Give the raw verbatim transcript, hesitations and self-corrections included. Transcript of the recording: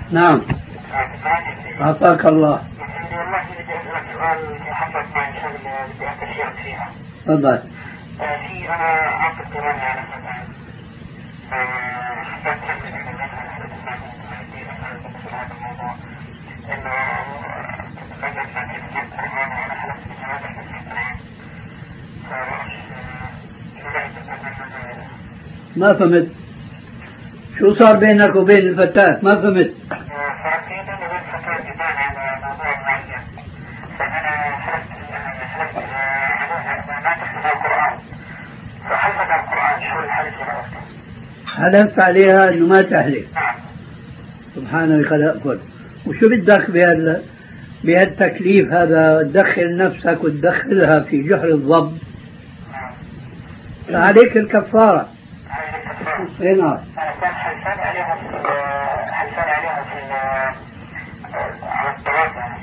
نعم. أعطاك الله. والله بدي أسألك سؤال حصلت معي شغلة بدي أستشيرك فيها. تفضل. في أنا عقد قراني على فتاة. حسيت حسيت إنه مثلا حدث معي في هذا الموضوع إنه تتفاجأ فاتت في القرآن وأنا حلفت بشهادة في القرآن. ما فهمت شو صار بينك وبين الفتاة؟ ما فهمت. حلفت عليها انه ما تحلف. سبحانه خلق كل. وشو بدك بهال بهالتكليف هذا؟ تدخل نفسك وتدخلها في جحر الضب. فعليك الكفارة. اي نعم. حلفان عليها في حلفان عليها في على الطلاق يعني.